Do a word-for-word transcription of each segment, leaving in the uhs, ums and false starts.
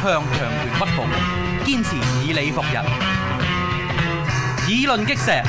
向強權屈服，堅持以理服人，議論擊石。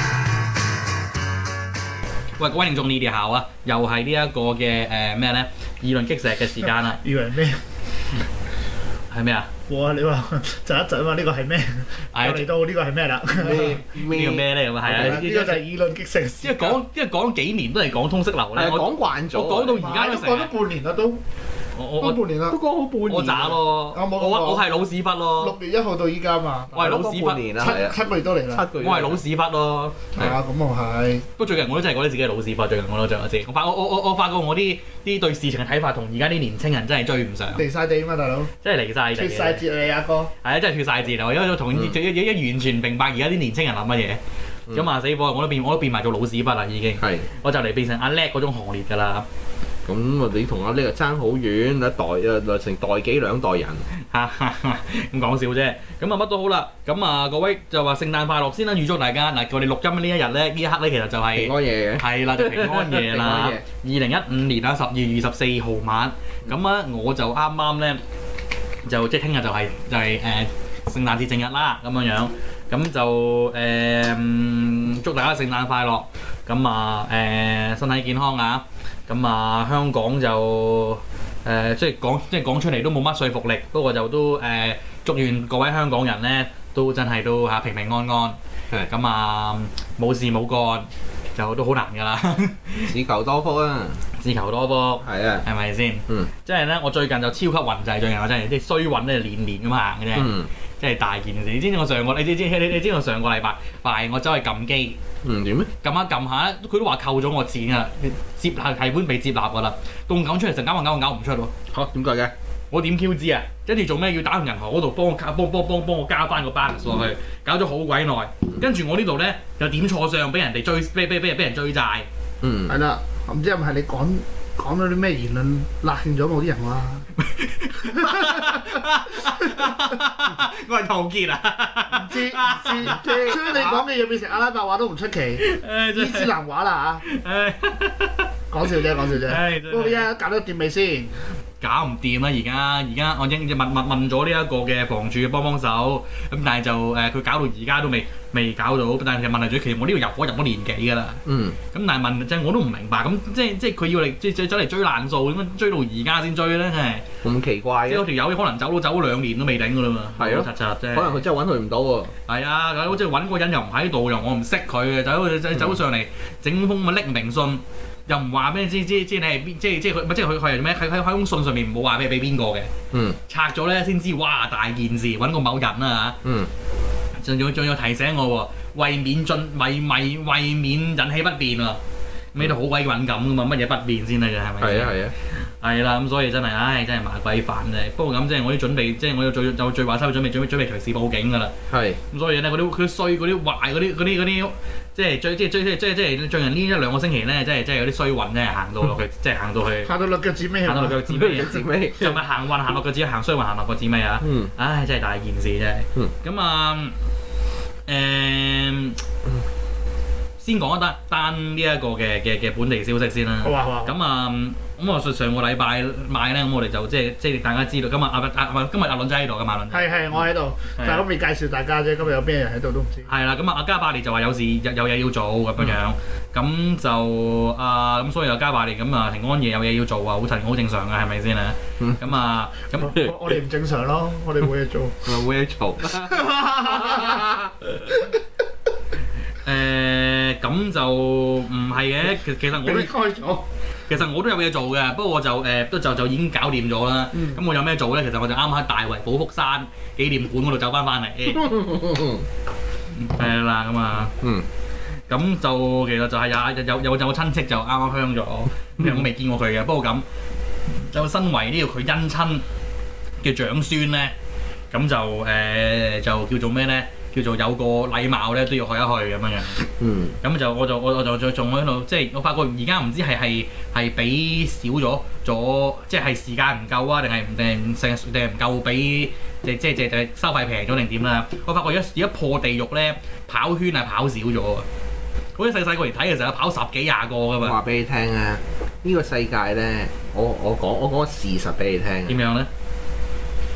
喂，各位聽眾，你哋好啊！又係呢一個嘅誒咩咧？議論擊石嘅時間啦。 以為咩？ 係咩啊？ 哇！你話窒一窒啊嘛？呢個係咩？又嚟到呢個係咩啦？ 咩叫咩咧？咁啊係啊！ 呢個就係議論擊石嘅時間。 因為講因為講幾年都係講通識流咧， 我講慣咗， 我講到而家都成， 講咗半年啦都。 我我都半年啦， 都講好半年。 我渣咯， 我冇我我係老屎忽咯。 六月一號到依家嘛， 我係老屎忽， 七七個月都嚟啦。 七個月， 我係老屎忽咯。 係啊，咁啊係。 不過最近我都真係覺得自己係老屎忽，最近我都就知。我發我我我我發覺我啲啲對事情嘅睇法同而家啲年青人真係追唔上。 離曬地啊嘛，大佬。 真係離曬地。 脫曬節啊，你阿哥。 係啊，真係脫曬節啊！因為同一一完全明白而家啲年青人諗乜嘢。咁啊死火！我都變我都變埋做老屎忽啦已經。係。我就嚟變成阿叻嗰種行列㗎啦。 咁我哋同阿呢個爭好遠，一代啊成代幾兩代人， 咁講笑啫。咁啊乜都好啦。咁啊各位就話聖誕快樂先啦，預祝大家嗱，我哋錄音呢一日咧，呢一刻咧其實就係平安夜嘅， 係啦，就平安夜啦。二零一五年啊十二月二十四號晚，咁啊我就啱啱咧就即係聽日就係就係誒聖誕節正日啦咁樣樣，咁就誒祝大家聖誕快樂，咁啊誒身體健康啊！咁啊，香港就誒、呃，即係講即係講出嚟都冇乜說服力，不過就都誒、呃，祝願各位香港人咧都真係都嚇平平安安。係咁啊，冇事冇幹就都好難㗎啦。 只求多福啊！ 只求多福。係啊，係咪先？嗯。即係咧，我最近就超級暈滯，最近我真係啲衰運咧，年年咁行嘅啫。嗯。真係大件事，你知唔知我上個你知知你你知我上個禮拜拜我走去撳機， 嗯點咧？ 撳下撳下咧，佢都話扣咗我錢啊！接納提款被接納㗎啦，到咁出嚟成搞搞搞唔出喎。 嚇點解嘅？ 我點 Q 知啊？跟住做咩要打去銀行嗰度幫我加幫幫幫幫我加翻個 balance 落去，搞咗好鬼耐。跟住我呢度咧又點錯帳，俾人哋追，俾俾俾俾人追債。 嗯，係啦，唔知係咪係你講講咗啲咩言論辣興咗某啲人話？ 我係陶傑啊！ 唔知唔知，將你講嘅嘢變成阿拉伯話都唔出奇，伊斯蘭話啦嚇。講笑啫，講笑啫。不過依家搞得掂未先？ 搞唔掂啦！而家而家我應問問問咗呢一個嘅房主幫幫手，咁但係就誒佢、呃、搞到而家都未未搞到，但係其實問題最其實我呢度入伙入咗年幾㗎啦。嗯。咁但係問即係我都唔明白，咁即係即係佢要嚟即係走嚟追爛數，點解追到而家先追咧？真係咁奇怪嘅。即係嗰條友可能走都走咗兩年都未頂㗎啦嘛。係咯。柒柒啫。 可能佢真係揾佢唔到喎。係啊，即係揾個人又唔喺度，又我唔識佢嘅，走走走上嚟整封咪匿名信。又唔話咩？知知知你係邊？即係即係佢，即係佢佢係咩？喺喺喺封信上面冇話俾俾邊個嘅。嗯。拆咗咧先知，哇！大件事，揾個某人啊嚇。嗯。仲要仲要提醒我喎，為免進為為為免引起不便啊，咩都好鬼敏感噶嘛，乜嘢不便先得嘅係咪？係啊係啊。係啦，咁所以真係，唉，真係麻鬼煩啫。不過咁即係我啲準備，即係我有最有最話收準備準備準備隨時報警㗎啦。係。咁所以咧，嗰啲佢衰嗰啲壞嗰啲嗰啲嗰啲。即係最即係最即係即係即係最近呢一兩個星期咧，即係即係有啲衰運咧，行到落去，即係行到去， 行到落腳趾尾， 行到落腳趾尾，腳趾尾，就咪行運行落腳趾，行衰運行落腳趾尾啊！嗯，唉，真係大件事真係。嗯，咁啊，誒，先講一單單呢一個嘅嘅嘅本地消息先啦。好啊好啊。咁啊，咁我上個禮拜買咧，咁我哋就即係即係大家知道，今日阿阿今日阿倫仔喺度㗎嘛，倫仔。係係，我喺度，但係我未介紹大家啫。今日有咩人喺度都唔知。係啦，咁啊，阿加百列就話有事有有嘢要做咁樣樣，咁就啊咁，所以阿加百列咁啊平安夜有嘢要做啊，好正好正常㗎，係咪先啊？咁啊咁， 我哋唔正常咯，我哋冇嘢做。 冇嘢做。 誒咁就唔係嘅，其其實我都開咗。其實我都有嘢做嘅，不過我就誒都就就已經搞掂咗啦。咁我有咩做咧？其實我就啱啱喺大圍寶福山紀念館嗰度走翻翻嚟。係啦，咁啊，咁就其實就係有有有有個親戚就啱啱香咗，其實我未見過佢嘅。不過咁就身為呢個佢姻親嘅長孫咧，咁就誒就叫做咩咧？叫做有個禮貌咧，都要去一去咁樣樣。嗯。咁就我就我我就再仲喺度，即係我發覺而家唔知係係係俾少咗咗，即係時間唔夠啊，定係定成定係唔夠俾，即即即係收費平咗定點啦？我發覺而家而家破地獄咧，跑圈係跑少咗啊！好似細細個嚟睇嘅時候，跑十幾廿個噶嘛。 話俾你聽啊！呢個世界咧，我我講我講個事實俾你聽。 點樣咧？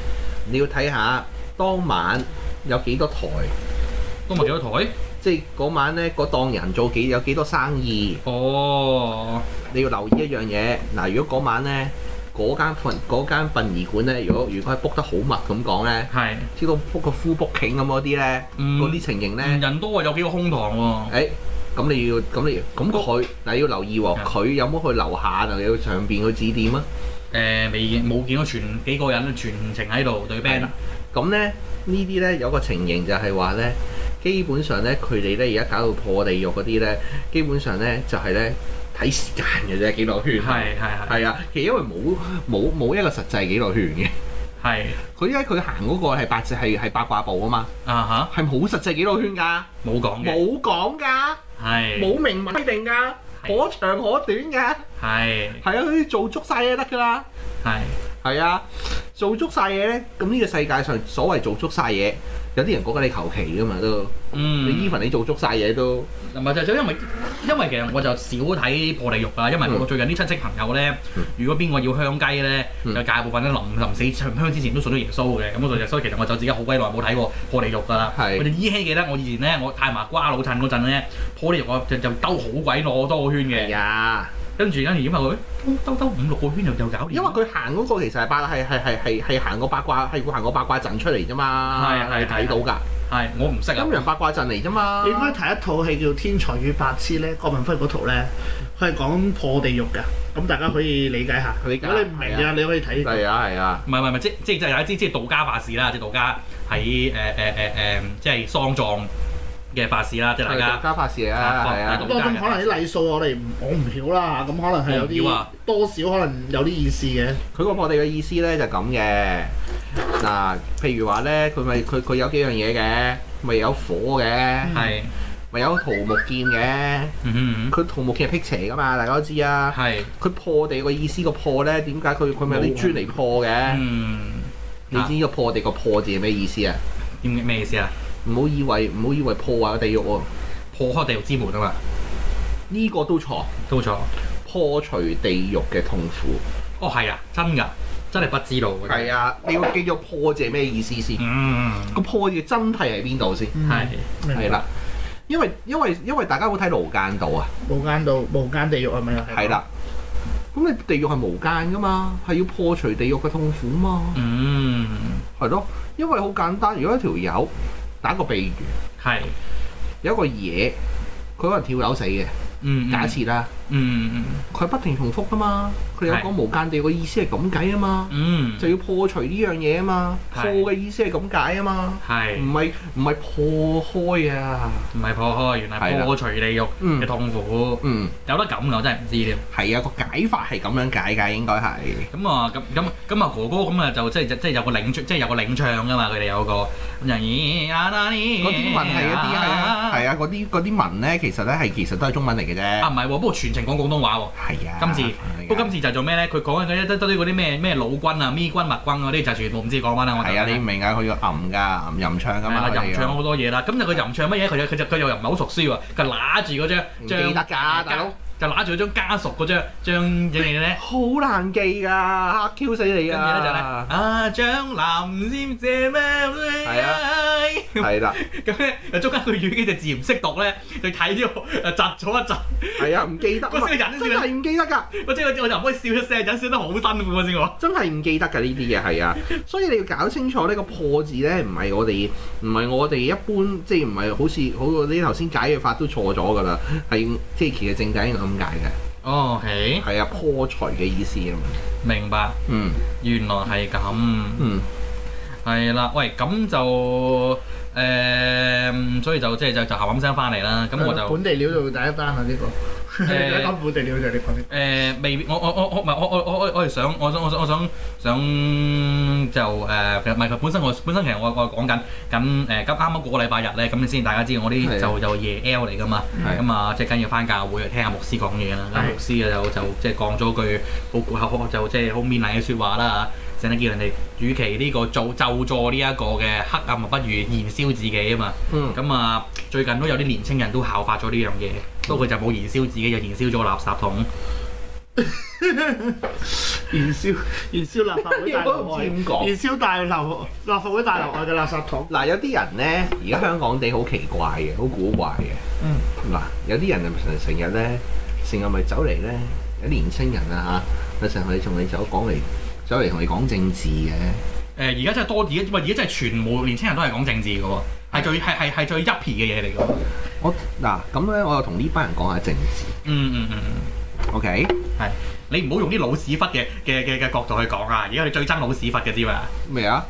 你要睇下當晚有幾多台， 都咪幾多台？ 即係嗰晚咧，嗰檔人做幾有幾多生意。 哦， 你要留意一樣嘢，嗱，如果嗰晚咧嗰間殯嗰間殯儀館咧，如果如果係 book 得好密咁講咧， 係知道 book 個 full booking 咁嗰啲咧，嗰啲情形咧， 人多啊，有幾個空堂喎。 誒，咁你要咁你咁佢嗱要留意喎，佢有冇去樓下定要上邊去指點啊？ 誒，未冇見到全幾個人全程喺度對 band。 咁咧呢啲咧有個情形就係話咧。基本上咧，佢哋咧而家搞到破地獄嗰啲咧，基本上咧就係咧睇時間嘅啫，幾多圈。係係係。係啊，其實因為冇冇冇一個實際幾多圈嘅。係。佢因為佢行嗰個係八隻係係八卦步啊嘛。啊哈。係冇實際幾多圈㗎。冇講嘅。冇講㗎。係。冇明文規定㗎，可長可短㗎。係。係啊，佢做足晒嘢得㗎啦。係。係啊，做足晒嘢咧，咁呢個世界上所謂做足晒嘢。有啲人覺得你求其噶嘛都，嗯、你 even 你做足晒嘢都， 唔係就就因為因為其實我就少睇破地獄啦，因為我最近啲親戚朋友咧，嗯、如果邊個要香雞咧，嗯、就大部分都臨臨死上香之前都信咗耶穌嘅，咁所以所以其實我就自己好鬼耐冇睇過破地獄噶啦。我就依稀記得我以前咧，我太麻瓜老襯嗰陣咧，破地獄我就就兜好鬼攞多個圈嘅。係啊。跟住跟住點啊佢兜兜五六個圈就就搞掂。因為佢行嗰個其實係八係係係係係行個八卦係會行個八卦陣出嚟啫嘛。係係睇到㗎。係我唔識啊。陰陽八卦陣嚟啫嘛。 你應該睇一套戲叫《天才與白痴》咧，郭文輝嗰套咧，佢係講破地獄㗎。咁大家可以理解下。如果你唔明啊，你可以睇。係啊係啊。唔係唔係唔係，即即即係有一啲即係道家法事啦，即係道家喺誒誒誒誒即係喪葬嘅法事啦，即係大家家法事啊，係啊。 咁咁可能啲禮數我哋我唔曉啦嚇，咁可能係有啲多少可能有啲意思嘅。 佢個破地嘅意思咧就咁嘅，嗱，譬如話咧，佢咪佢佢有幾樣嘢嘅，咪有火嘅，係，咪有桃木劍嘅，佢桃木劍係辟邪噶嘛，大家都知啊。係。佢破地個意思個破咧，點解佢佢咪有啲磚嚟破嘅？嗯。你知呢個破地個破字係咩意思啊？ 點咩意思啊？ 唔好以為唔好以為破壞個地獄喎， 破開地獄之門啊嘛， 呢個都錯，都錯，破除地獄嘅痛苦。 哦係啊，真㗎，真係不知道嘅。 係啊，你要記咗破字係咩意思先？嗯，個破字真係喺邊度先？係係啦，因為因為因為大家會睇無間道啊， 無間道無間地獄係咪啊？ 係啦，咁你地獄係無間㗎嘛，係要破除地獄嘅痛苦嘛。嗯，係咯，因為好簡單，如果一條友。打個比喻，係有一個嘢，佢可能跳樓死嘅，嗯，假設啦，嗯嗯，佢不停重複噶嘛，佢有講無間地嘅意思係咁解啊嘛，嗯，就要破除呢樣嘢啊嘛，破嘅意思係咁解啊嘛，係，唔係唔係破開啊，唔係破開，原來破除地獄嘅痛苦，嗯，有得咁㗎，我真係唔知添，係啊，個解法係咁樣解㗎，應該係，咁啊咁咁咁啊哥哥咁啊就即係即係有個領即係有個領唱㗎嘛，佢哋有個咁就咦啊嗰啲文係一啲係啊係啊嗰啲嗰啲文咧其實咧係其實都係中文嚟嘅啫，啊唔係喎，不過全程講廣東話喎，係啊，今次不過今次就做咩咧？佢講緊嗰啲得啲嗰啲咩咩老軍啊、咪軍、麥軍嗰啲就全部唔知講乜啦。 係啊，你唔明啊？佢要吟㗎，吟吟唱㗎嘛。 吟唱好多嘢啦。咁就佢吟唱乜嘢？佢佢就佢又唔係好熟悉喎。佢揦住嗰張張記得㗎，大佬就揦住嗰張家屬嗰張張嘢咧。 好難記㗎，嚇 Q 死你啊！ 跟住咧就咧啊，張林先謝咩？ 係啊，係啦。 咁咧中間佢語幾隻字唔識讀咧，就睇咗誒窒咗一窒。係啊，唔記得。 嗰先忍真係唔記得㗎。 我即係我我就唔可以笑一聲，忍笑得好辛苦啊先喎。 真係唔記得㗎呢啲嘢係啊，所以你要搞清楚呢個破字咧，唔係我哋唔係我哋一般，即係唔係好似好過你頭先解嘅法都錯咗㗎啦，係即係其實正解應該咁解嘅。哦，係。係啊，破除嘅意思啊嘛。 明白。嗯。原來係咁。嗯。係啦，喂，咁就誒，所以就即係就就冚冚聲翻嚟啦。咁我就本地料做第一單啊呢個。誒講本地料就你講啲。 誒未必，我我我我唔係我我我我我係想，我想我想我想想就誒，其實唔係佢本身我本身其實我我講緊緊誒，咁啱啱嗰個禮拜日咧，咁你先大家知我啲就就夜 L 嚟噶嘛，咁啊即係梗要翻教會聽下牧師講嘢啦。咁牧師啊就就即係講咗句好好就即係好勉勵嘅説話啦嚇，成日叫人哋與其呢個做就助呢一個嘅黑暗，不如燃燒自己啊嘛。咁啊最近都有啲年青人都效法咗呢樣嘢。不過佢就冇燃燒自己，就燃燒咗個垃圾桶。 燃燒燃燒立法會大樓外，燃燒大樓立法會大樓外嘅垃圾桶。 嗱，有啲人咧，而家香港地好奇怪嘅，好古怪嘅。嗯。嗱，有啲人成成日咧，成日咪走嚟咧，有啲年青人啊嚇，咪成日同你走講嚟，走嚟同你講政治嘅。 誒，而家真係多，而家喂，而家真係全部年青人都係講政治嘅喎，係最係係係最 yuppie 嘅嘢嚟嘅。 我嗱咁咧，我又同呢班人講下政治。嗯嗯嗯嗯。OK。係。 你唔好用啲老屎忽嘅嘅嘅嘅角度去講啊！而家你最憎老屎忽嘅知嘛？ 咩啊？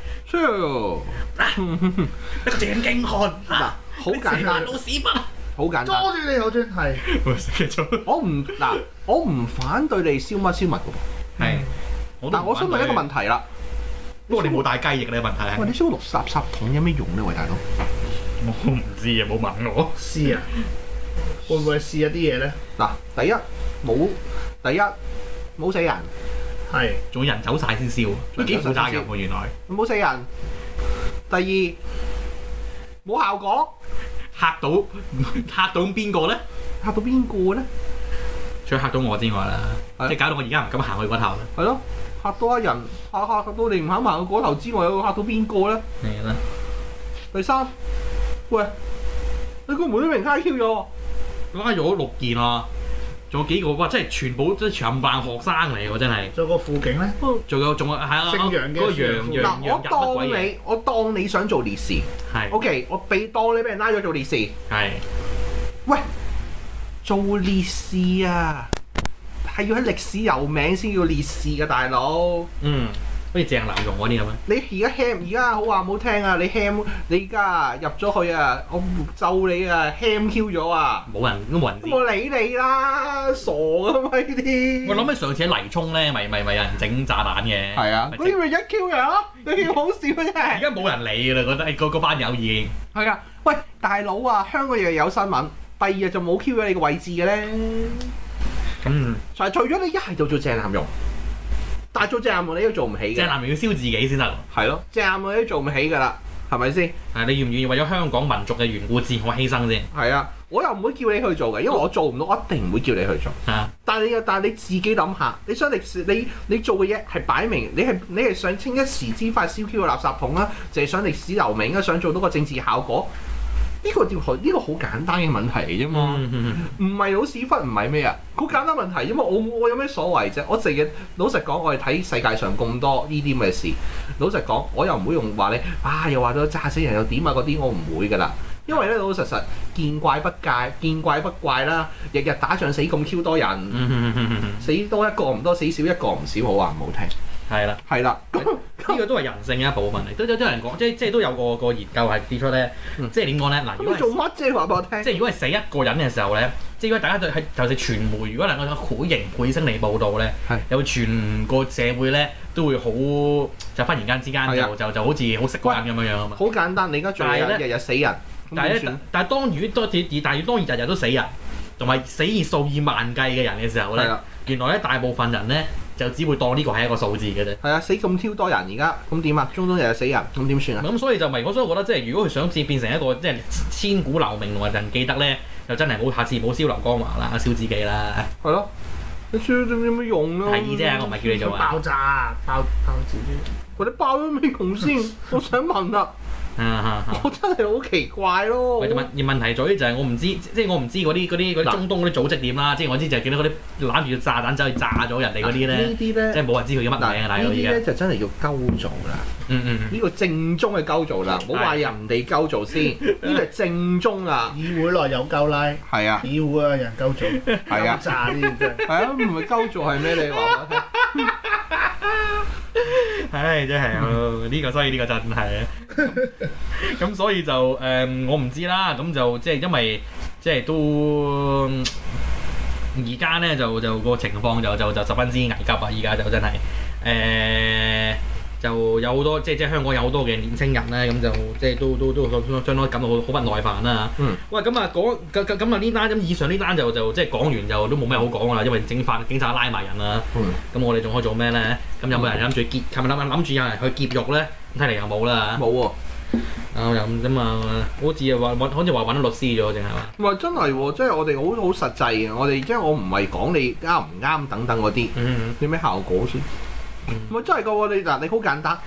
一個正經漢嗱，好簡單， 老屎忽， 好簡單。 多謝你口尊係。 我唔嗱，我唔反對你燒乜燒物嘅喎。係。但我想問一個問題啦。 不過你冇帶雞翼呢個問題係。 喂，你燒垃圾桶有咩用咧？喂，大佬。 我唔知啊，冇問我。 試啊？會唔會試一啲嘢咧？ 嗱，第一冇，第一。冇死人， 係仲有人走晒先燒，都幾負責任喎原來。 冇死人。第二冇效果， 嚇到嚇到邊個咧？ 嚇到邊個咧？ 除咗嚇到我之外啦，即係搞到我而家唔敢行去嗰頭啦。 係咯，嚇到一人，嚇嚇到你唔肯行去嗰頭之外，又嚇到邊個咧？ 係啦。 第三，喂，你個門都俾人拉 Q 咗， 拉咗六件啊！仲有幾個哇！真係全部都全班學生嚟喎，真係。 仲有個輔警咧， 仲有仲有係啊， 姓楊嘅楊楊楊嗱，我當你我當你想做烈士，係 OK，我俾當你俾人拉咗做烈士，係。喂，做烈士啊，係要喺歷史有名先叫烈士嘅大佬。嗯。好似鄭南榕嗰啲咁啊！你而家 ham 而家好話唔好聽啊！你 ham 你而家入咗去啊！我咒你啊 ham Q 咗啊！ 冇人都冇人知。 我理你啦，傻噶嘛呢啲！ 我諗起上次喺泥涌咧，咪咪咪有人整炸彈嘅。係啊， 嗰啲咪一 Q 人咯，你好笑啊真係！ 而家冇人理㗎啦，覺得嗰嗰班友已經係啊！喂，大佬啊，香港日日有新聞，第二日就冇 Q 咗你個位置嘅咧。咁就係除咗你一係就做鄭南榕。但係做鄭南榕你都做唔起嘅。鄭南榕要燒自己先得。係咯，鄭南榕你都做唔起㗎啦，係咪先？係你願唔願意為咗香港民族嘅緣故自我犧牲先？係啊，我又唔會叫你去做嘅，因為我做唔到，我一定唔會叫你去做。係但係你又但係你自己諗下，你想歷史你你做嘅嘢係擺明，你係你係想清一時之快燒 Q 個垃圾桶啊，淨係想歷史留名啊，想做到個政治效果。呢、這個條呢、這個好簡單嘅問題嚟啫嘛，唔係老屎忽，唔係咩啊？好簡單問題，因為我我有咩所謂啫？我成日老實講，我哋睇世界上咁多呢啲咁嘅事，老實講，我又唔會用話你啊，又話咗炸死人又點啊嗰啲，我唔會噶啦。因為咧老老實實見怪不怪，見怪不怪啦。日日打仗死咁 Q 多人，死多一個唔多，死少一個唔少，好話唔好聽。係啦，係啦，咁呢個都係人性嘅一部分嚟，都有啲人講，即係即係都有個個研究係指出咧，即係點講咧？嗱，如果做乜啫？話俾我聽。即係如果係死一個人嘅時候咧，即係如果大家對係就係傳媒，如果能夠好型倍聲嚟報導咧，有全個社會咧都會好就忽然間之間就就就好似好識玩咁樣樣啊嘛。好簡單，你而家做嘢日日死人，但係咧，但係當如果多但係當日日都死人，同埋死以數以萬計嘅人嘅時候咧，原來咧大部分人咧。就只會當呢個係一個數字嘅啫。係啊，死咁挑多人而家，咁點啊？中東日日死人，咁點算啊？咁所以就咪，我所以覺得即係如果佢想變變成一個即係千古留名同埋人記得咧，就真係冇下次冇燒劉江華啦，燒自己啦。係咯，你燒咗有咩用咯？係啫，我唔係叫你做啊。爆炸，爆爆自己。或者爆咗咩用先？我想問啦。我真係好奇怪咯。問而問題在於就係我唔知，即係我唔知嗰啲嗰啲嗰啲中東嗰啲組織點啦。即係我知就係見到嗰啲攬住炸彈走去炸咗人哋嗰啲咧。呢啲咧，即係冇人知佢叫乜名啊！大佬呢啲咧就真係要鳩做啦。嗯嗯，呢個正宗嘅鳩做啦，唔好話人哋鳩做先。呢個係正宗啊！議會內有鳩拉。係啊。議會啊，人鳩做。係啊。炸呢啲真係。係啊，唔係鳩做係咩？你話我聽。唉，真係啊！呢個所以呢個真係咁，所以就誒、呃，我唔知啦。咁就即係因為即係都而家咧，就就個情況就就就十分之危急啊！而家就真係誒、呃，就有好多即係即係香港有好多嘅年青人咧，咁就即係都都都相當感到好好不耐煩啦。嗯。喂，咁啊講咁咁啊呢單咁以上呢單就就即係講完就都冇咩好講啦，因為警察警察拉埋人啦。嗯。咁我哋仲可以做咩咧？咁有冇人諗住劫？琴日諗諗住有人去劫獄咧？睇嚟又冇啦。冇喎。 啊又咁啫嘛，好似話揾，好似話揾律師咗，定係嘛？ 唔係真係喎，即係我哋好好實際嘅。我哋即係我唔係講你啱唔啱等等嗰啲， 嗯， 有咩效果先？唔係真係㗎喎，你嗱你好簡單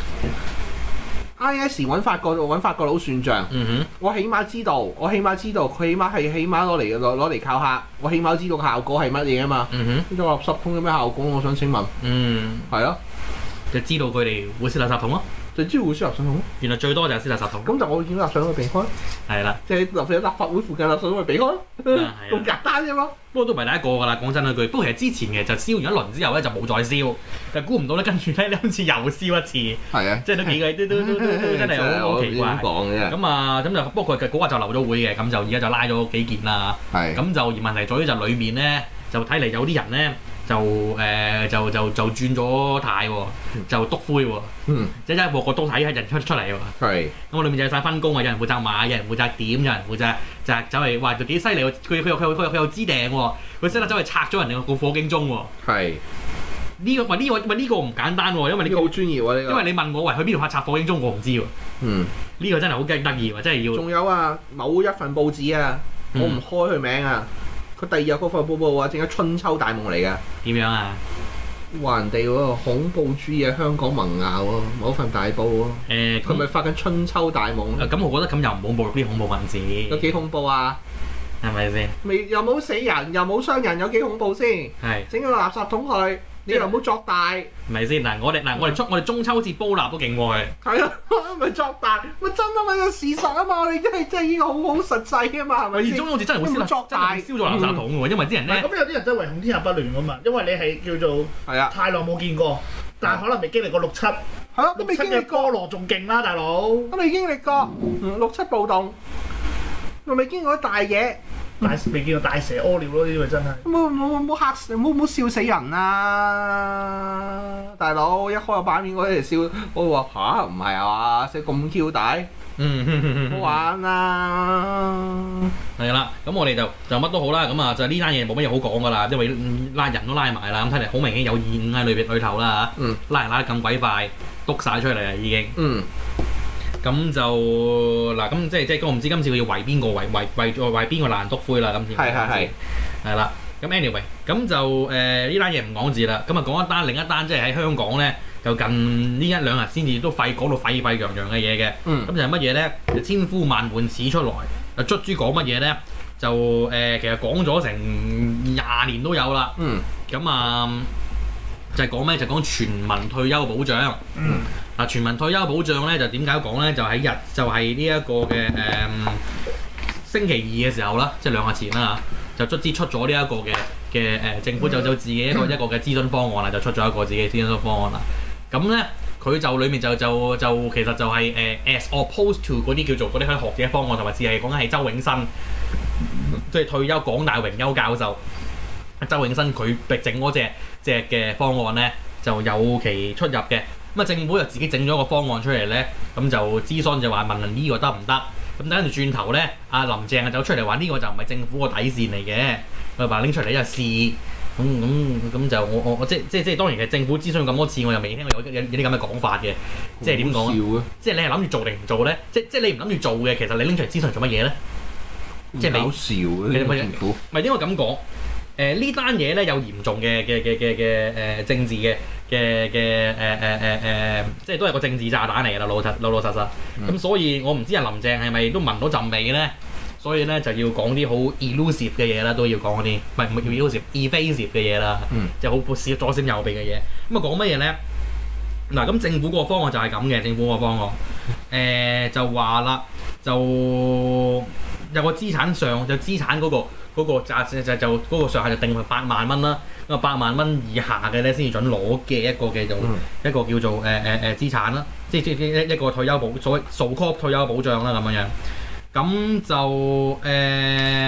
，I S 揾法國揾法國佬算賬， 嗯哼， 我起碼知道，我起碼知道佢起碼係起碼攞嚟攞攞嚟靠客，我起碼知道個效果係乜嘢啊嘛。 嗯哼， 呢個垃圾桶有咩效果？我想請問。 嗯， 係啊， 就知道佢哋會撕垃圾桶咯。 就知會輸垃圾桶， 原來最多就係撕垃圾桶。 咁就我見到垃圾桶去避開， 係啦， 即係立立法會附近垃圾桶去避開，咁簡單啫嘛。 不過都唔係第一個㗎啦，講真嗰句。不過其實之前嘅就燒完一輪之後咧就冇再燒，就估唔到咧跟住咧你好似又燒一次。係啊，即係都幾個都都都都真係好好奇怪。 講嘅咁啊咁就不過佢嗰日就留咗會嘅，咁就而家就拉咗幾件啦。係。咁就而問題在於就裡面咧就睇嚟有啲人咧。就誒、呃、就就就轉咗態喎，就篤灰喎，嗯，即係一個個都睇人出出嚟喎，係。咁我裏面就有晒分工啊，有人負責買，有人負責點，有人負責就係走嚟話就幾犀利喎，佢佢又佢又佢又佢又知訂喎，佢識得走去拆咗人哋個火警鐘喎，係。呢、這個喂呢、這個喂呢、這個唔簡單喎，因為呢、這個好專業喎、啊、呢、這個。因為你問我喂去邊度拆火警鐘，我唔知喎，嗯，呢、這個真係好驚得意喎，真係要。仲有啊，某一份報紙啊，我唔開佢名啊。佢第二日嗰份報報啊，正係春秋大夢嚟㗎。點樣啊？話人哋喎恐怖主義喺香港萌芽喎，某份大報喎。誒，佢咪發緊春秋大夢？咁、呃、我覺得咁又唔好侮辱啲恐怖分子。有幾恐怖啊？係咪先？未又冇死人，又冇傷人，有幾恐怖先？係。整個垃圾桶去。你又唔好作大，咪先嗱？我哋嗱，我哋中我哋中秋節煲蠟都勁喎，係啊，咪作大，咪真啊嘛，有事實啊嘛，我哋真係真係依個好好實際啊嘛，係咪先？而中秋節真係會燒作大，燒咗垃圾桶喎，因為啲人咧，咁有啲人真係唯恐天下不亂噶嘛，因為你係叫做係啊，太耐冇見過，但係可能未經歷過六七，係咯，都未經歷過菠蘿仲勁啦，大佬，都未經歷過六七暴動，又未經歷過大嘢。大未見過大蛇屙尿咯，呢啲咪真係冇冇冇嚇死，冇冇笑死人啊！大佬一開個版面嗰啲嚟笑，我話吓，唔係啊嘛，寫咁 Q 大，嗯，好玩啊！係啦，咁我哋就就乜都好啦，咁啊就呢單嘢冇乜嘢好講噶啦，因為拉人都拉埋啦，咁睇嚟好明顯有意喺裏邊裏頭啦嚇，嗯，拉人拉得咁鬼快，篤晒出嚟啦已經，嗯。咁就嗱，咁即係即係我唔知今次佢要圍邊個圍圍圍圍邊個爛篤灰啦，今次係係係係啦。咁 anyway，咁就誒呢單嘢唔講字啦。咁啊講一單另一單，即係喺香港咧，就近呢一兩日先至都沸講到沸沸揚揚嘅嘢嘅。嗯。咁就係乜嘢咧？就千呼萬喚始出來。啊，卒之講乜嘢咧？就誒、呃、其實講咗成廿年都有啦。嗯。咁啊，就係講咩？就講全民退休保障。嗯。嗱，全民退休保障咧就點解講咧？就喺日就係呢一個嘅誒、嗯、星期二嘅時候啦，即係兩日前啦，就卒之出咗呢一個嘅嘅誒政府就就自己一個一個嘅諮詢方案啦，就出咗一個自己諮詢方案啦。咁咧佢就裡面就就就其實就係、是、誒、uh, as opposed to 嗰啲叫做嗰啲學者方案，同埋只係講緊係周永新，即係退休港大榮休教授周永新佢整嗰隻隻嘅方案咧就有其出入嘅。咁啊，政府就自己整咗個方案出嚟咧，咁就諮詢就話問問呢個得唔得？咁等住轉頭咧，阿林鄭啊走出嚟話呢個就唔係政府個底線嚟嘅，佢話拎出嚟就試。咁咁咁就我我我即即即當然係政府諮詢咁多次，我又未聽過有有有啲咁嘅講法嘅，即係點講啊？即係你係諗住做定唔做咧？即即你唔諗住做嘅，其實你拎出嚟諮詢做乜嘢咧？即係搞笑啊！政府唔係應該咁講。誒呢單嘢咧有嚴重嘅嘅嘅嘅嘅誒政治嘅嘅嘅誒誒誒誒，即係都係個政治炸彈嚟㗎啦，老實老老實實。咁、嗯、所以我唔知阿林鄭係咪都聞到陣味咧？所以咧就要講啲好 elusive 嘅嘢啦，都要講嗰啲唔係唔係 elusive，evasive 嘅嘢啦，即係好閃左閃右避嘅嘢。咁啊講乜嘢咧？嗱咁政府個方案就係咁嘅，政府個方案誒、呃、就話啦，就有個資產上就資產嗰、嗰個。嗰、那個就就就嗰個上限就定為八萬蚊啦，咁啊八萬蚊以下嘅咧先至準攞嘅一個嘅做、嗯、一個叫做誒誒誒資產啦，即係即係一個退休保所謂 so-called 退休保障啦咁樣樣，咁就誒、呃，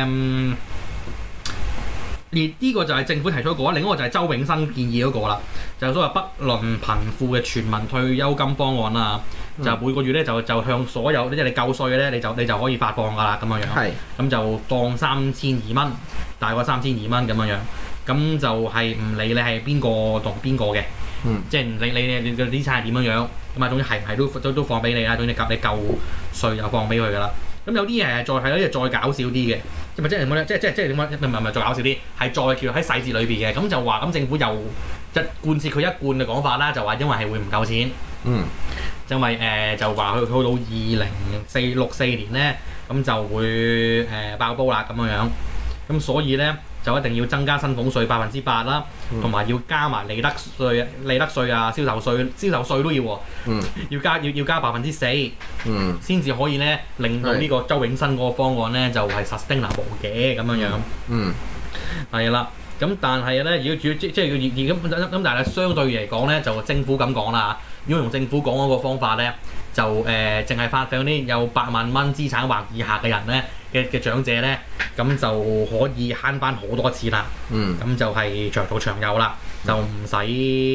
而呢個就係政府提出過，另一個就係周永新建議嗰個啦，就係、是、所謂不論貧富嘅全民退休金方案啦。嗯、就每個月咧就就向所有即係你夠稅嘅咧，你就你就可以發放㗎啦咁樣樣。係。咁就放三千二蚊，大概三千二蚊咁樣樣。咁就係唔理你係邊個同邊個嘅。 嗯、 即係你你你嘅資產係點樣樣，咁啊總之係唔係都都都放俾你啦，總之夾你夠稅就放俾佢㗎啦。咁有啲嘢再係咧，再搞笑啲嘅，即係即係點講咧？即係即係即係點講？唔係唔係再搞笑啲，係再叫喺細節裏邊嘅。咁就話咁政府又一貫徹佢一貫嘅講法啦，就話因為係會唔夠錢。 嗯。 因為誒、呃、就話去去到二零四六四年咧，咁就會誒、呃、爆煲啦咁樣樣。咁所以咧就一定要增加薪俸稅百分之八啦，同埋、嗯、要加埋利得稅、利得稅啊、銷售稅、銷售稅都要喎。嗯。要加要要加百分之四。嗯。先至可以咧令到呢個周永新嗰個方案咧就係、是、sustainable 嘅咁樣樣。嗯。係啦。咁但係咧，如果主要即即係要而咁咁，但係相對嚟講咧，就政府咁講啦。如果用政府講嗰個方法咧，就誒淨係發俾嗰啲有百萬蚊資產或以下嘅人咧嘅嘅長者咧，咁就可以慳翻好多錢啦。嗯。咁就係長做長有啦，就唔使誒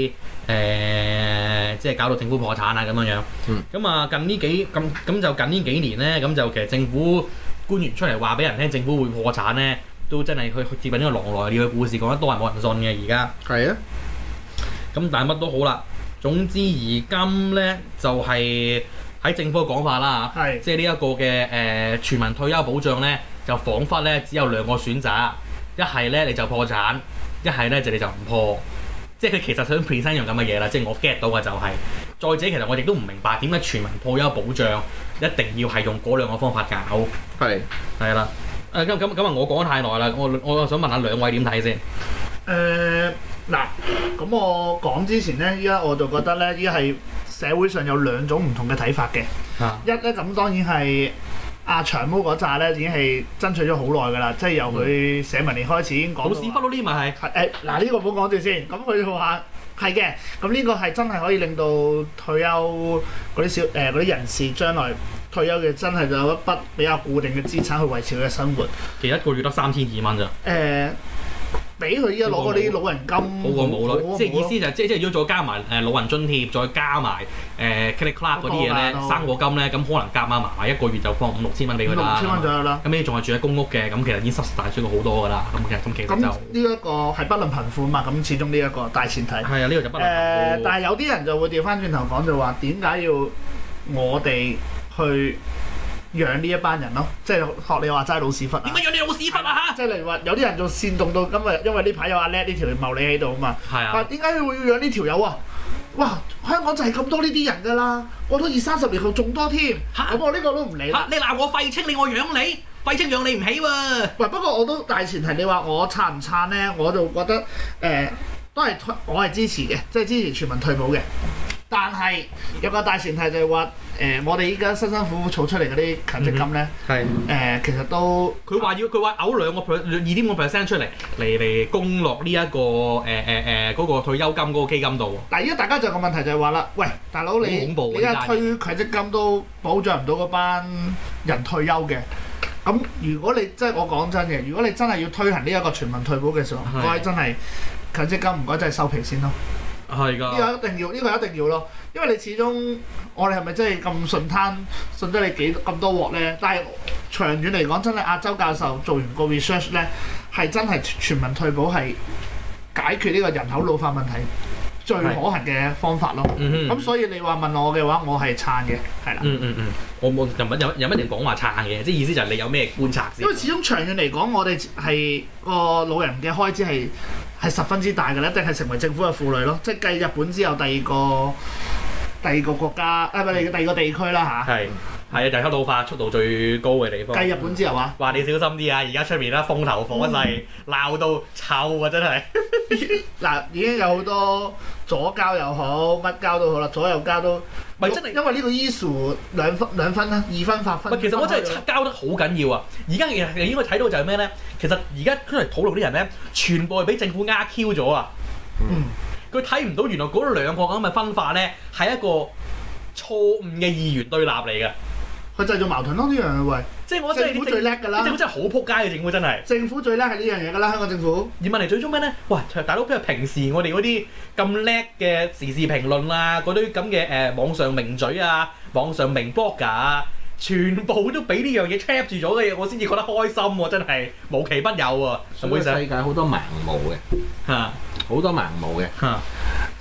即係搞到政府破產啊咁樣樣。嗯。咁啊，近呢幾咁咁就近呢幾年咧，咁就其實政府官員出嚟話俾人聽，政府會破產咧，都真係去接近呢個狼來了嘅故事，講得多係冇人信嘅而家。係啊。咁但係乜都好啦。總之而今咧就係、是、喺政府嘅講法啦嚇，即係呢一個嘅誒、呃、全民退休保障咧，就彷彿咧只有兩個選擇，一係咧你就破產，一係咧就你就唔破，即係佢其實想 present 樣咁嘅嘢啦，即係我 get 到嘅就係、是。再者其實我哋都唔明白點解全民退休保障一定要係用嗰兩個方法搞。係係啦，誒咁咁咁啊！我講得太耐啦，我我想問下兩位點睇先？誒、 呃。嗱，咁我講之前咧，依家我就覺得咧，依家係社會上有兩種唔同嘅睇法嘅。啊、一咧咁當然係阿長毛嗰扎咧，已經係爭取咗好耐㗎啦，即係由佢寫文年開始已經講到。老屎忽咯，呢咪係？係誒，嗱呢個唔好講住先。咁佢話係嘅，咁呢個係真係可以令到退休嗰啲小誒嗰啲人士將來退休嘅真係就有一筆比較固定嘅資產去維持佢嘅生活。 其實一個月得三千二蚊咋？誒、 呃。俾佢依家攞嗰啲老人金， 好過冇咯。即係意思就係即係即係如果再加埋誒老人津貼，再加埋誒 click clap 嗰啲嘢咧，生果金咧，咁可能夾埋埋一個月就放五六千蚊俾佢啦。 六千蚊左右啦。咁你仲係住喺公屋嘅，咁其實已經 subsidy 咗好多㗎啦。咁其實咁其實就呢一個係不論貧富嘛，咁始終呢一個大前提。係啊，呢、呢個就不論貧富。誒、 呃，但係有啲人就會調翻轉頭講就話，點解要我哋去養呢一班人咯，即係學你話齋老屎忽啊！ 點解養你老屎忽啊嚇？ 即係例如話有啲人仲煽動到今日，因為呢排有阿叻呢條茂利喺度啊嘛。係啊。點解佢會要養呢條友啊？哇！香港就係咁多呢啲人㗎啦，過多二三十年後仲多添。嚇！咁我呢個都唔理啦。 你鬧我廢青，你我養你，廢青養你唔起喎。 喂，不過我都大前提，你話我撐唔撐咧？我就覺得誒、呃、都係我係支持嘅，即係支持全民退保嘅。但係有個大前提就係話，誒、呃，我哋依家辛辛苦苦儲出嚟嗰啲強積金咧，係誒、嗯呃，其實都佢話要佢話嘔兩個 per 二點五 percent 出嚟嚟嚟供落呢一個誒誒誒嗰個退休金嗰個基金度。 但係依家大家就有個問題就係話啦，喂，大佬你你而家退強積金都保障唔到嗰班人退休嘅，咁如果你即係我講真嘅，如果你真係要推行呢一個全民退保嘅時候，唔該真係強積金唔該真係收皮先咯。係㗎，呢個一定要，呢、呢個一定要咯，因為你始終我哋係咪真係咁順攤順得你幾咁多鑊咧？但係長遠嚟講，真係阿周教授做完個 research 咧，係真係全民退保係解決呢個人口老化問題最可行嘅方法咯。咁、嗯嗯、所以你話問我嘅話，我係撐嘅，係啦。嗯嗯嗯，我冇又乜有有乜嘢講話撐嘅，即係意思就係你有咩觀察先。因為始終長遠嚟講，我哋係個老人嘅開支係。係十分之大嘅咧，一定係成為政府嘅負累咯。即係繼日本之後，第二個第二個國家，啊唔係第二個地區啦吓，係係啊，人口老化速度最高嘅地方。繼日本之後啊，話你小心啲啊！而家出面啦，風頭火勢，鬧、嗯、到臭啊！真係嗱，已經有好多左膠又好，乜膠都好啦，左右膠都。唔係真係，因為呢個 issue 兩分兩分啦，二分發分。其實我真係交得好緊要啊！而家其實應該睇到就係咩咧？其實而家出嚟討論啲人咧，全部係俾政府呃 Q 咗啊！嗯，佢睇唔到原來嗰兩個咁嘅分化咧，係一個錯誤嘅二元對立嚟嘅。佢製造矛盾咯，呢樣嘢喂！即係我真係政府最叻㗎啦！政府真係好撲街嘅政府真係。政府最叻係呢樣嘢㗎啦，香港政府。而問題最終咩咧？喂，大佬，譬如平時我哋嗰啲咁叻嘅時事評論啊，嗰啲咁嘅誒網上名嘴啊、網上名 blogger 啊，全部都俾呢樣嘢 trap 住咗嘅嘢，我先至覺得開心喎、啊！真係無奇不有喎、啊。所以世界好多盲毛嘅嚇，好多盲毛嘅嚇。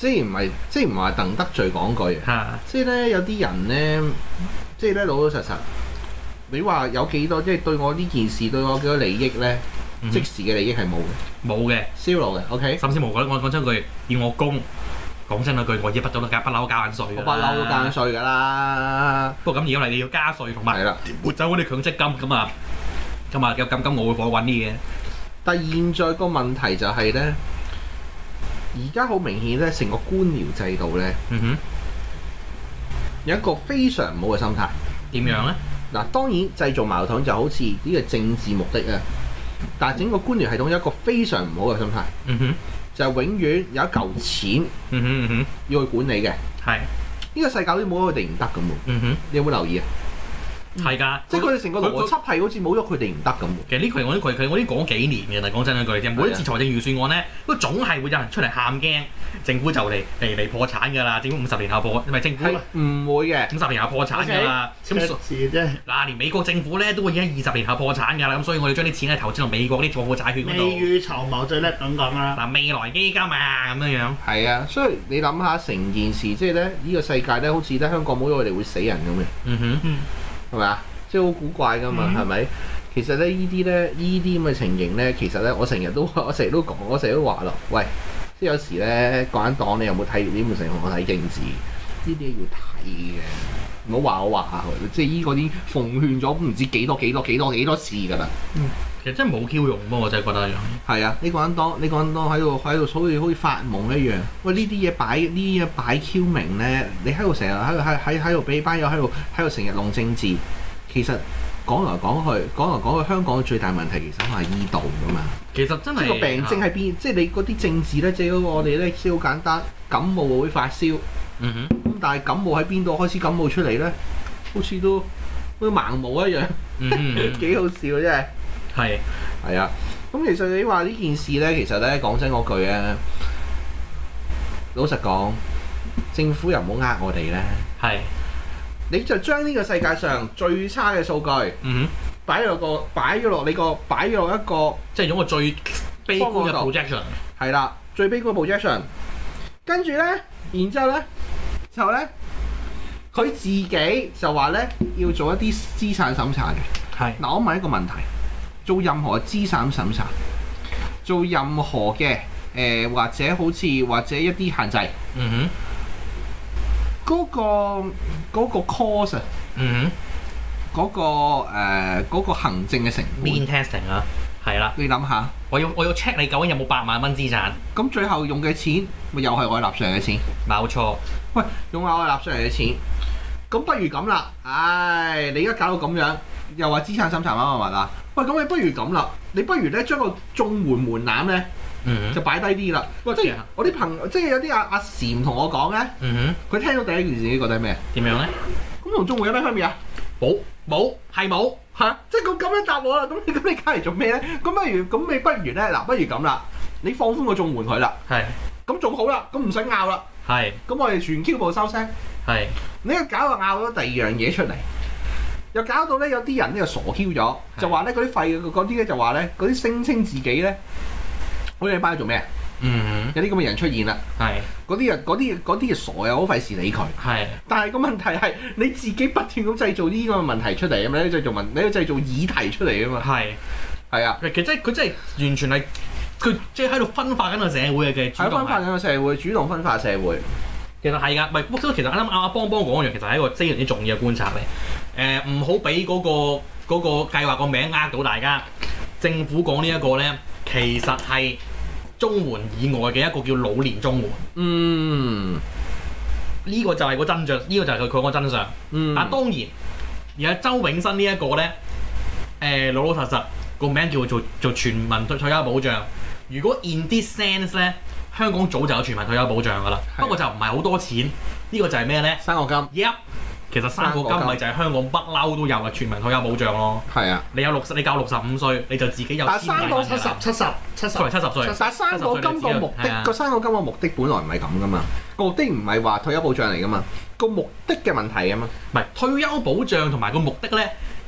即係唔係即係唔係話鄧得罪講句啊？即係咧有啲人咧，即係咧老老實實，你話有幾多即係對我呢件事對我幾多利益咧？嗯、即時嘅利益係冇嘅，冇嘅 zero 嘅 ，OK。甚至無講我講真句，要我供，講真嗰句，我依筆都都交不嬲交緊稅嘅，我不嬲都交緊稅㗎啦。不過咁而家嚟你要加稅同埋撥走嗰啲強積金咁啊，咁啊有金金我會火滾啲嘅。但係現在個問題就係咧，而家好明顯咧，成個官僚制度咧，嗯哼，有一個非常唔好嘅心態。點樣咧？嗱，當然製造矛盾就好似呢個政治目的啊。但係整個官僚系統有一個非常唔好嘅心態，嗯哼，就係永遠有一嚿錢，嗯哼嗯哼，要去管理嘅，係呢個世界都冇咗佢哋唔得咁喎，嗯哼，你有冇留意啊？係㗎，即係佢哋成個邏輯係好似冇咗佢哋唔得咁。其實呢佢我啲佢佢我啲講幾年嘅，但係講真一句啫，每一次財政預算案咧，都總係會有人出嚟喊驚，政府就嚟嚟嚟破產㗎啦，政府五十年後破，唔係政府唔會嘅，五十年後破產㗎啦。咁數字啫。嗱，連美國政府咧都會喺二十年後破產㗎啦，咁所以我哋將啲錢咧投資到美國啲國庫債券嗰度。未雨綢繆最叻咁講啦。嗱，未來基金啊咁樣樣。係啊，所以你諗下成件事，即係咧呢個世界咧，好似咧香港冇咗佢哋會死人咁嘅。嗯哼。嗯。係咪啊？即係好古怪㗎嘛，係咪、嗯？其實咧，呢啲咧，呢啲咁嘅情形咧，其實咧，我成日都，我成日都講，我成日都話咯，喂，即係有時咧，共產黨你有冇睇？你有冇成日同我睇政治？呢啲要睇嘅，唔好話我話下佢，即係依嗰啲奉勸咗唔知幾多幾多幾多幾多次㗎啦。嗯，其實真係冇 Q 用噃，我真係覺得一樣。係啊，你共產黨，你共產黨喺度喺度好似好似發夢一樣。喂，呢啲嘢擺呢啲嘢擺 Q 明咧，你喺度成日喺度喺喺喺度俾班友喺度喺度成日弄政治。其實講來講去，講來講去，香港最大問題其實係依度㗎嘛。其實真係個病徵喺邊？即係你嗰啲政治咧，即係嗰個我哋咧，先好簡單，感冒會發燒。嗯哼。咁但係感冒喺邊度開始感冒出嚟咧？好似都好似盲毛一樣。嗯。幾好笑真係。係。係啊。咁其實你話呢件事咧，其實咧講真嗰句啊，老實講，政府又唔好呃我哋咧。係。你就將呢個世界上最差嘅數據，嗯哼，擺落個擺咗落你個擺咗落一個，即係用個最悲觀嘅 projection，係啦，最悲觀嘅 projection。跟住咧，然之後咧，之後咧，佢自己就話咧要做一啲資產審查嘅。係。嗱，我問一個問題：做任何資產審查，做任何嘅誒、呃、或者好似或者一啲限制，嗯哼。嗰、那個嗰、那個 cost 啊，嗯哼，嗰、那個誒嗰、呃那個行政嘅成本 mean testing 啊，係啦，你諗下，我要我要 check 你究竟有冇百萬蚊資產，咁最後用嘅錢咪又係我納稅人嘅錢，冇錯。喂，用下我納稅人嘅錢，咁不如咁啦，唉，你而家搞到咁樣，又話資產審查乜乜乜啊？喂，咁你不如咁啦，你不如咧將個綜援門檻咧。嗯、就擺低啲啦，即係我啲朋友，即係有啲阿阿禪同我講咧，佢、嗯、聽到第一件事，覺得係咩？點樣咧？咁同綜援有咩分別啊？冇冇係冇嚇，即係咁咁樣答我啦。咁你咁你加嚟做咩咧？咁不如咁你不如咧嗱，不如咁啦，你放寬個綜援佢啦，係咁仲好啦，咁唔使拗啦，係咁我哋全 Q 部收聲，係你一搞就拗咗第二樣嘢出嚟，又搞到咧有啲人咧又傻 Q 咗，就話咧嗰啲廢嗰啲咧就話咧嗰啲聲稱自己咧。好似你班做咩啊？嗯，有啲咁嘅人出現啦。係嗰啲人，嗰啲嗰啲傻又好費事理佢。係，但係個問題係你自己不斷咁製造呢個問題出嚟啊嘛！你製造問，你要製造議題出嚟啊嘛。係係啊，其實真係佢真係完全係佢即係喺度分化緊個社會嘅，係分化緊個社會，主動分化社會。其實係㗎，唔係其實啱啱阿邦邦講嗰樣，其實係一個非常之重要嘅觀察嚟。誒、呃，唔好俾嗰個嗰、嗰個計劃個名呃到大家。政府講呢一個咧，其實係綜援以外嘅一個叫老年綜援。嗯，呢、這個就係個真相，呢、這個就係佢佢個真相。嗯，但當然而家周永新呢一個咧，誒、呃、老老實實個名叫做做全民退退休保障。如果 in this sense 咧，香港早就有全民退休保障㗎啦。不過就唔係好多錢。呢、這個就係咩咧？生果金。Yep。其實生果金咪就係香港不嬲都有嘅全民退休保障咯。係啊，你有六十，你夠六十五歲，你就自己有。但係生果七十、七十、七十，七十歲。但係生果金個目的，個生果金個目的本來唔係咁噶嘛。個目的唔係話退休保障嚟噶嘛。個目的嘅問題啊嘛。唔係退休保障同埋個目的咧，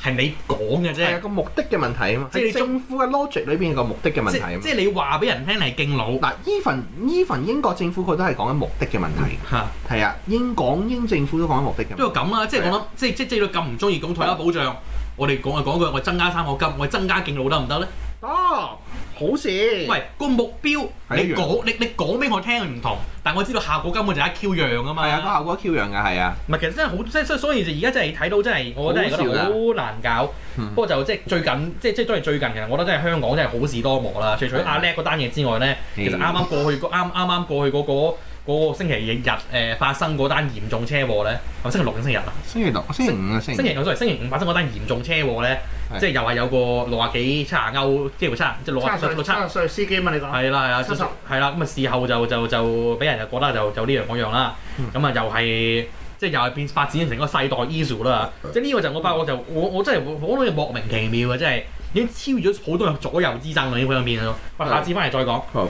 係你講嘅啫。 係個目的嘅問題啊嘛，即係政府嘅 logic 裏邊有個目的嘅問題啊嘛。 即係你話俾人聽你係敬老。 嗱，even even英國政府佢都係講緊目的嘅問題。嚇、嗯，係啊，英港英政府都講緊目的嘅。 不過咁啦，即係我諗，即係即係即係咁唔中意講退休保障，我哋講就講句，我增加三個金，我增加敬老得唔得咧？ 得、哦，好事。 喂，個目標你講你你講俾我聽唔同，但我知道效果根本就一 Q 樣啊嘛。係啊，個效果一 Q 樣㗎，係啊。唔係，其實真係好，即係所以就而家真係睇到真係，我真係覺得好難搞。不過就即係最近，即係即係當然最近其實我覺得真係香港真係好事多磨啦。除咗阿叻嗰單嘢之外咧，其實啱啱過去啱啱啱過去嗰個。嗰個星期日誒、呃、發生嗰單嚴重車禍咧，係咪星期六定星期日啊？星期六、星期五啊，星期星期五，sorry，星期五發生嗰單嚴重車禍咧，即係又係有個六啊幾七廿歐，即係七即係六啊六七十歲司機嘛？你講係啦係啦，七十係啦，咁啊事後就就就俾人就覺得就就呢樣嗰樣啦，咁啊又係即係又係變發展成個世代 issue 啦，即係呢個就我發覺就我我真係我覺得莫名其妙嘅，真係已經超越咗好多左右之爭啦，呢方面咯。我下次翻嚟再講。好。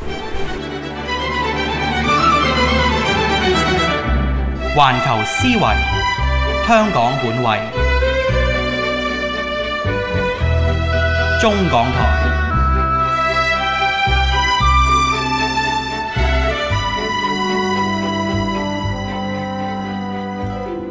環球思維，香港本位，中港台。